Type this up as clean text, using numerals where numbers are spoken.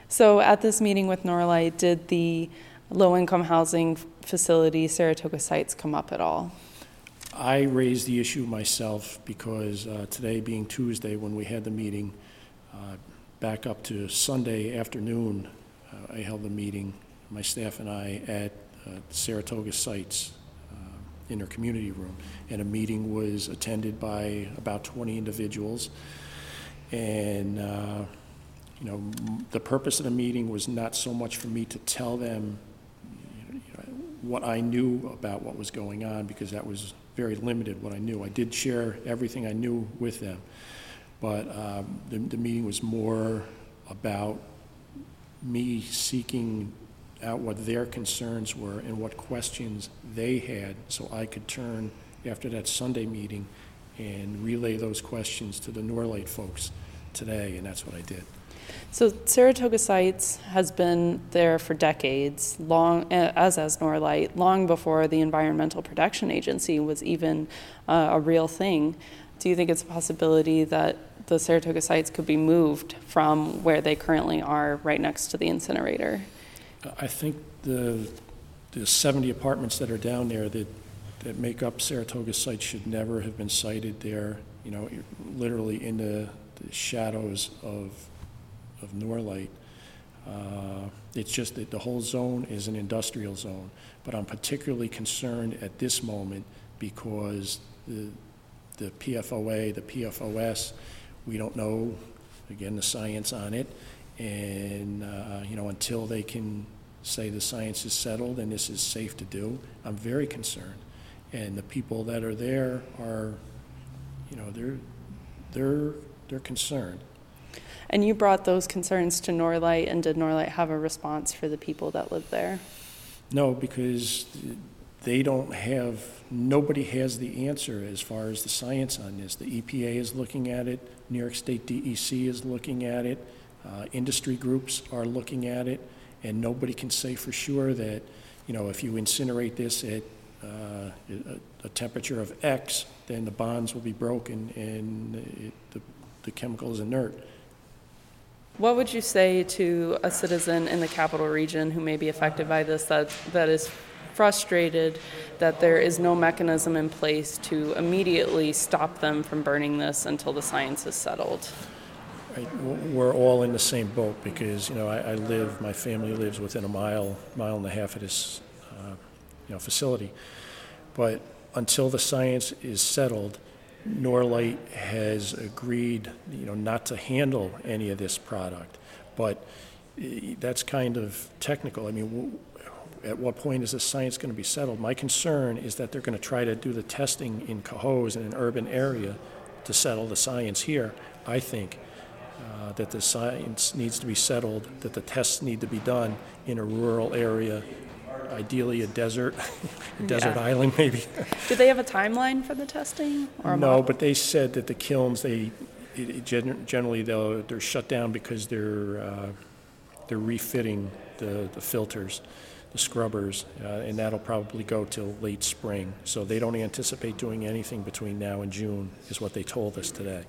So at this meeting with Norlight, did the low-income housing facility Saratoga Sites come up at all? I raised the issue myself because today being Tuesday when we had the meeting, back up to Sunday afternoon, I held the meeting, my staff and I, at Saratoga Sites in their community room. And a meeting was attended by about 20 individuals. And the purpose of the meeting was not so much for me to tell them what I knew about what was going on, because that was very limited what I knew. I did share everything I knew with them, but the meeting was more about me seeking out what their concerns were and what questions they had, so I could turn after that Sunday meeting and relay those questions to the Norlight folks today, and that's what I did. So Saratoga Sites has been there for decades, long as Norlight, long before the Environmental Protection Agency was even a real thing. Do you think it's a possibility that the Saratoga Sites could be moved from where they currently are, right next to the incinerator? I think the 70 apartments that are down there that make up Saratoga Sites should never have been sited there, literally in the shadows of Norlight. It's just that the whole zone is an industrial zone, but I'm particularly concerned at this moment because the PFOA, the PFOS, we don't know, again, the science on it, and until they can say the science is settled and this is safe to do, I'm very concerned. And the people that are there are, they're concerned. And you brought those concerns to Norlight, and did Norlight have a response for the people that live there? No, because nobody has the answer as far as the science on this. The EPA is looking at it, New York State DEC is looking at it, industry groups are looking at it, and nobody can say for sure that, if you incinerate this at a temperature of X, then the bonds will be broken and the chemical is inert. What would you say to a citizen in the Capital Region who may be affected by this, that is frustrated that there is no mechanism in place to immediately stop them from burning this until the science is settled? Right. We're all in the same boat because, my family lives within a mile and a half of this facility. But until the science is settled, Norlight has agreed, not to handle any of this product. But that's kind of technical. I mean, at what point is the science going to be settled? My concern is that they're going to try to do the testing in Cohoes in an urban area to settle the science here. I think that the science needs to be settled, that the tests need to be done in a rural area, ideally a desert island maybe. Do they have a timeline for the testing? Or no, but they said that the kilns, generally they're shut down because they're refitting the filters, the scrubbers, and that'll probably go till late spring. So they don't anticipate doing anything between now and June, is what they told us today.